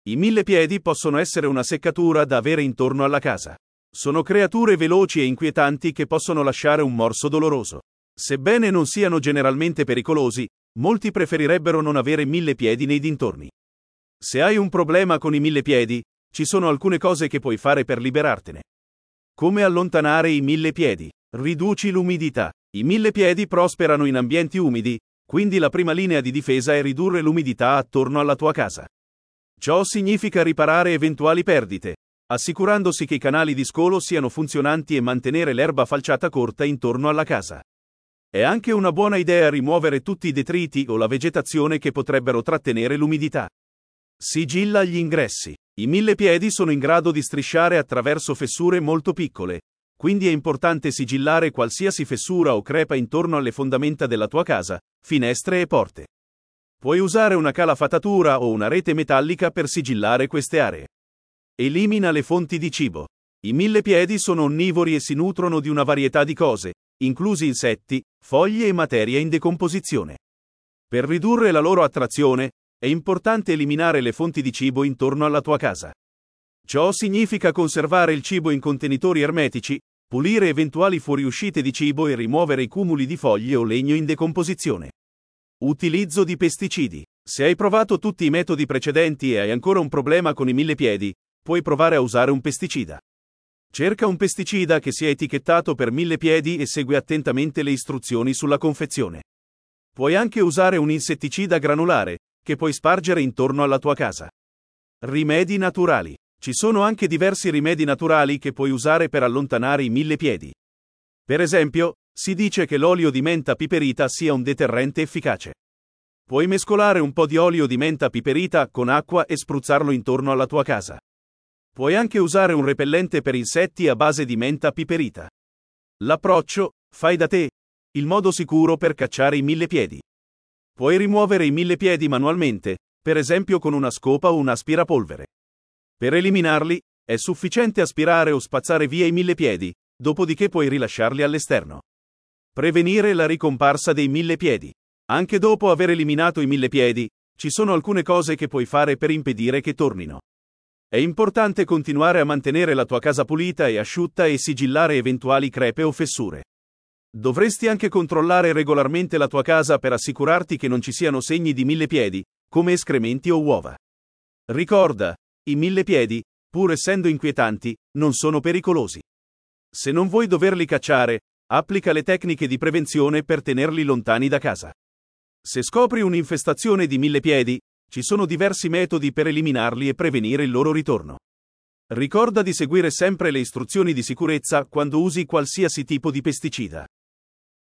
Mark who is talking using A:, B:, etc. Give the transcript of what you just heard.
A: I millepiedi possono essere una seccatura da avere intorno alla casa. Sono creature veloci e inquietanti che possono lasciare un morso doloroso. Sebbene non siano generalmente pericolosi, molti preferirebbero non avere millepiedi nei dintorni. Se hai un problema con i millepiedi, ci sono alcune cose che puoi fare per liberartene. Come allontanare i millepiedi? Riduci l'umidità. I millepiedi prosperano in ambienti umidi, quindi la prima linea di difesa è ridurre l'umidità attorno alla tua casa. Ciò significa riparare eventuali perdite, assicurandosi che i canali di scolo siano funzionanti e mantenere l'erba falciata corta intorno alla casa. È anche una buona idea rimuovere tutti i detriti o la vegetazione che potrebbero trattenere l'umidità. Sigilla gli ingressi. I millepiedi sono in grado di strisciare attraverso fessure molto piccole, quindi è importante sigillare qualsiasi fessura o crepa intorno alle fondamenta della tua casa, finestre e porte. Puoi usare una calafatatura o una rete metallica per sigillare queste aree. Elimina le fonti di cibo. I millepiedi sono onnivori e si nutrono di una varietà di cose, inclusi insetti, foglie e materia in decomposizione. Per ridurre la loro attrazione, è importante eliminare le fonti di cibo intorno alla tua casa. Ciò significa conservare il cibo in contenitori ermetici, pulire eventuali fuoriuscite di cibo e rimuovere i cumuli di foglie o legno in decomposizione. Utilizzo di pesticidi. Se hai provato tutti i metodi precedenti e hai ancora un problema con i millepiedi, puoi provare a usare un pesticida. Cerca un pesticida che sia etichettato per millepiedi e segui attentamente le istruzioni sulla confezione. Puoi anche usare un insetticida granulare, che puoi spargere intorno alla tua casa. Rimedi naturali. Ci sono anche diversi rimedi naturali che puoi usare per allontanare i millepiedi. Per esempio, si dice che l'olio di menta piperita sia un deterrente efficace. Puoi mescolare un po' di olio di menta piperita con acqua e spruzzarlo intorno alla tua casa. Puoi anche usare un repellente per insetti a base di menta piperita. L'approccio, fai da te, il modo sicuro per cacciare i millepiedi. Puoi rimuovere i millepiedi manualmente, per esempio con una scopa o un aspirapolvere. Per eliminarli, è sufficiente aspirare o spazzare via i millepiedi, dopodiché puoi rilasciarli all'esterno. Prevenire la ricomparsa dei millepiedi. Anche dopo aver eliminato i millepiedi, ci sono alcune cose che puoi fare per impedire che tornino. È importante continuare a mantenere la tua casa pulita e asciutta e sigillare eventuali crepe o fessure. Dovresti anche controllare regolarmente la tua casa per assicurarti che non ci siano segni di millepiedi, come escrementi o uova. Ricorda, i millepiedi, pur essendo inquietanti, non sono pericolosi. Se non vuoi doverli cacciare, applica le tecniche di prevenzione per tenerli lontani da casa. Se scopri un'infestazione di millepiedi, ci sono diversi metodi per eliminarli e prevenire il loro ritorno. Ricorda di seguire sempre le istruzioni di sicurezza quando usi qualsiasi tipo di pesticida.